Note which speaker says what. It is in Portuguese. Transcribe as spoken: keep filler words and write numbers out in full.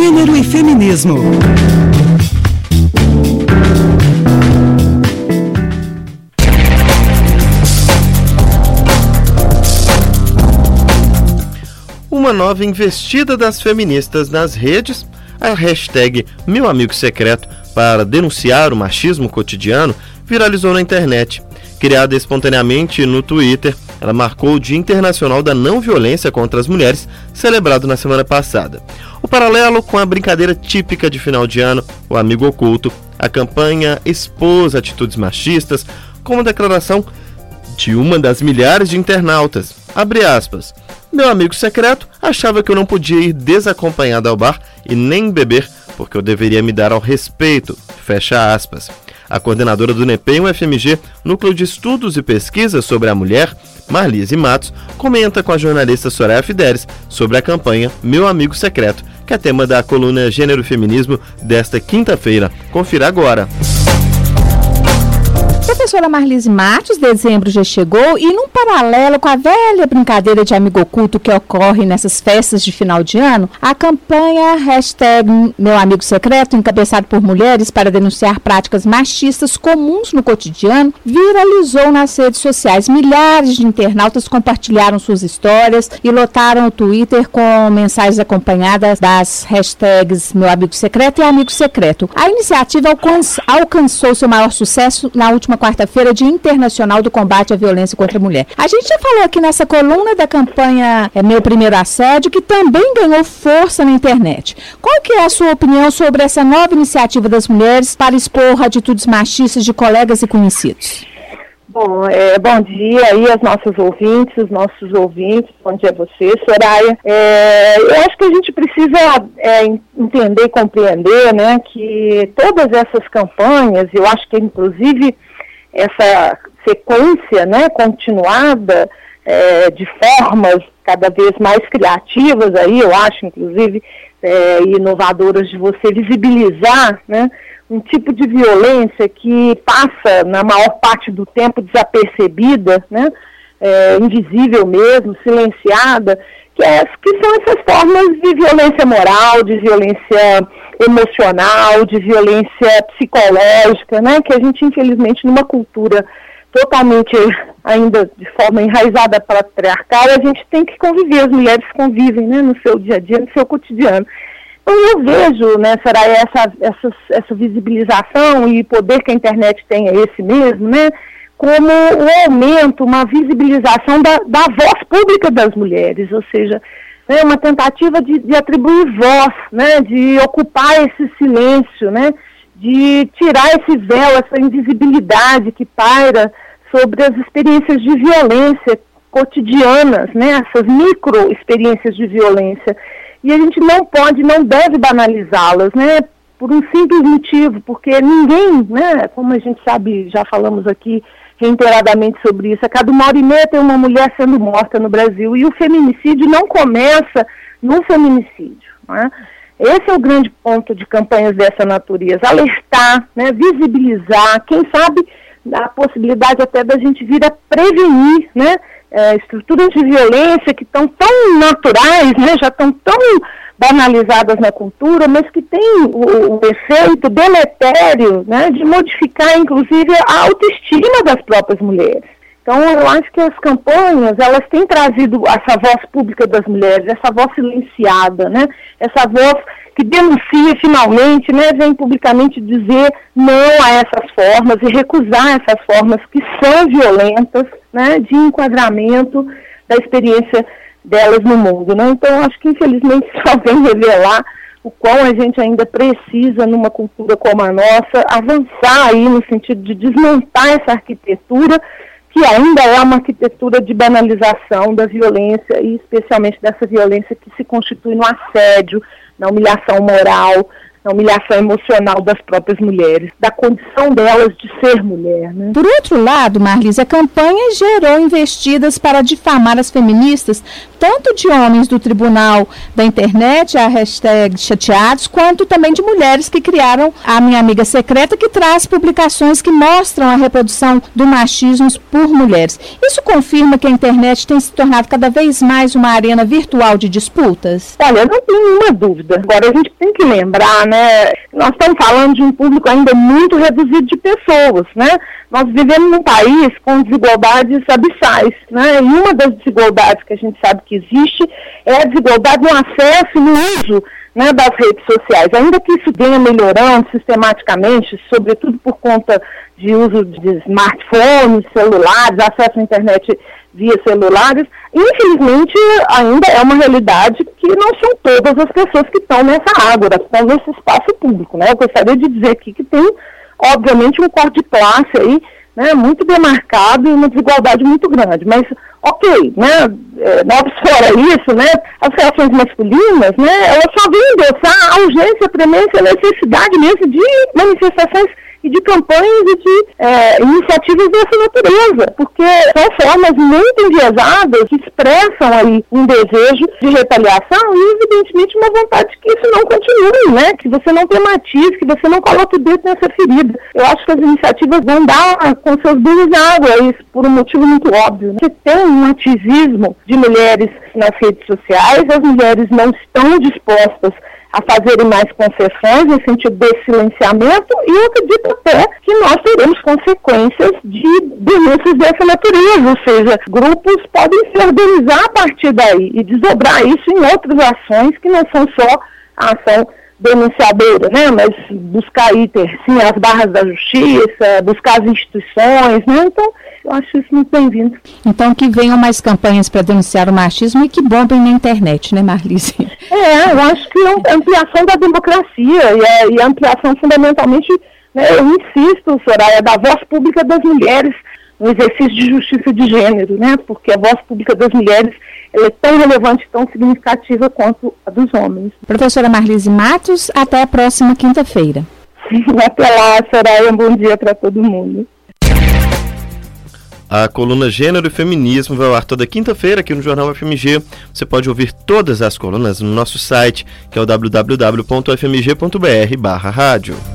Speaker 1: Gênero e Feminismo.
Speaker 2: Uma nova investida das feministas nas redes, a hashtag Meu Amigo Secreto para denunciar o machismo cotidiano viralizou na internet. Criada espontaneamente no Twitter, ela marcou o Dia Internacional da Não Violência contra as Mulheres, celebrado na semana passada. O paralelo com a brincadeira típica de final de ano, o amigo oculto, a campanha expôs atitudes machistas com uma declaração de uma das milhares de internautas. Abre aspas. Meu amigo secreto achava que eu não podia ir desacompanhado ao bar e nem beber, porque eu deveria me dar ao respeito. Fecha aspas. A coordenadora do NEPEM, o F M G, Núcleo de Estudos e Pesquisas sobre a Mulher, Marlise Matos, comenta com a jornalista Soraya Fidelis sobre a campanha Meu Amigo Secreto, que é tema da coluna Gênero e Feminismo desta quinta-feira. Confira agora.
Speaker 3: A professora Marlise Matos, dezembro já chegou e, num paralelo com a velha brincadeira de amigo oculto que ocorre nessas festas de final de ano, a campanha hashtag Meu Amigo Secreto, encabeçado por mulheres para denunciar práticas machistas comuns no cotidiano, viralizou nas redes sociais. Milhares de internautas compartilharam suas histórias e lotaram o Twitter com mensagens acompanhadas das hashtags Meu Amigo Secreto e Amigo Secreto. A iniciativa alcançou, alcançou seu maior sucesso na última quarta-feira, Dia Internacional do Combate à Violência contra a Mulher. A gente já falou aqui nessa coluna da campanha é, Meu Primeiro Assédio, que também ganhou força na internet. Qual que é a sua opinião sobre essa nova iniciativa das mulheres para expor atitudes machistas de colegas e conhecidos?
Speaker 4: Bom, é, bom dia aí aos nossos ouvintes, os nossos ouvintes, bom dia a você, Soraya. É, eu acho que a gente precisa é, entender e compreender, né, que todas essas campanhas, eu acho que inclusive essa sequência, né, continuada é, de formas cada vez mais criativas aí, eu acho, inclusive, é, inovadoras de você visibilizar, né, um tipo de violência que passa, na maior parte do tempo, desapercebida, né, é, invisível mesmo, silenciada, que, é, que são essas formas de violência moral, de violência emocional, de violência psicológica, né, que a gente, infelizmente, numa cultura totalmente ainda de forma enraizada patriarcal, a gente tem que conviver, as mulheres convivem, né, no seu dia a dia, no seu cotidiano. Então eu vejo, né, Soraya, essa, essa, essa visibilização e poder que a internet tem é esse mesmo, né, como um aumento, uma visibilização da, da voz pública das mulheres, ou seja, né, uma tentativa de, de atribuir voz, né, de ocupar esse silêncio, né, de tirar esse véu, essa invisibilidade que paira sobre as experiências de violência cotidianas, né, essas micro experiências de violência. E a gente não pode, não deve banalizá-las, né, por um simples motivo, porque ninguém, né, como a gente sabe, já falamos aqui reiteradamente sobre isso, a cada uma hora e meia tem uma mulher sendo morta no Brasil, e o feminicídio não começa no feminicídio, né? Esse é o grande ponto de campanhas dessa natureza, alertar, né, visibilizar, quem sabe a possibilidade até da gente vir a prevenir, né, é, estruturas de violência que estão tão naturais, né, já estão tão banalizadas na cultura, mas que têm o, o efeito deletério, né, de modificar, inclusive, a autoestima das próprias mulheres. Então, eu acho que as campanhas, elas têm trazido essa voz pública das mulheres, essa voz silenciada, né, essa voz que denuncia finalmente, né, vem publicamente dizer não a essas formas e recusar essas formas que são violentas, né, de enquadramento da experiência delas no mundo, né? Então, acho que infelizmente só vem revelar o quão a gente ainda precisa, numa cultura como a nossa, avançar aí no sentido de desmontar essa arquitetura, que ainda é uma arquitetura de banalização da violência, e especialmente dessa violência que se constitui no assédio, na humilhação moral, na humilhação emocional das próprias mulheres, da condição delas de ser mulher, né?
Speaker 3: Por outro lado, Marlise, a campanha gerou investidas para difamar as feministas, tanto de homens do tribunal da internet, a hashtag chateados, quanto também de mulheres que criaram a Minha Amiga Secreta, que traz publicações que mostram a reprodução do machismo por mulheres. Isso confirma que a internet tem se tornado cada vez mais uma arena virtual de disputas?
Speaker 4: Olha, não tem nenhuma dúvida. Agora, a gente tem que lembrar, né, nós estamos falando de um público ainda muito reduzido de pessoas, né? Nós vivemos num país com desigualdades abissais, né? E uma das desigualdades que a gente sabe que existe é a desigualdade no acesso e no uso, né, das redes sociais. Ainda que isso venha melhorando sistematicamente, sobretudo por conta de uso de smartphones, celulares, acesso à internet via celulares, infelizmente ainda é uma realidade que não são todas as pessoas que estão nessa ágora, que estão nesse espaço público, né? Eu gostaria de dizer aqui que tem, obviamente, um corte de classe aí, né, muito demarcado e uma desigualdade muito grande, mas ok, né, nós fora isso, né, as relações masculinas, né, elas só vêm endossar a urgência, a premência, a necessidade mesmo de manifestações e de campanhas e de é, iniciativas dessa natureza, porque são formas muito enviesadas que expressam aí um desejo de retaliação e, evidentemente, uma vontade que isso não continue, né? Que você não tematize, que você não coloque o dedo nessa ferida. Eu acho que as iniciativas vão dar com seus burros de água, isso por um motivo muito óbvio, né? Você tem um ativismo de mulheres nas redes sociais, as mulheres não estão dispostas a fazerem mais concessões no sentido desse silenciamento, e eu acredito até que nós teremos consequências de denúncias dessa natureza, ou seja, grupos podem se organizar a partir daí e desdobrar isso em outras ações que não são só a ação denunciadora, né, mas buscar aí ter, sim, as barras da justiça, buscar as instituições, né, então eu acho isso muito bem-vindo.
Speaker 3: Então que venham mais campanhas para denunciar o machismo e que bombem na internet, né, Marlise?
Speaker 4: É, eu acho que é a ampliação da democracia e a, e a ampliação fundamentalmente, né, eu insisto, Soraya, da voz pública das mulheres no exercício de justiça de gênero, né, porque a voz pública das mulheres ela é tão relevante, tão significativa quanto a dos homens.
Speaker 3: Professora Marlise Matos, até a próxima quinta-feira.
Speaker 4: Até lá, Soraya, um bom dia para todo mundo.
Speaker 2: A coluna Gênero e Feminismo vai ao ar toda quinta-feira aqui no Jornal F M G. Você pode ouvir todas as colunas no nosso site, que é o w w w ponto f m g ponto b r barra rádio.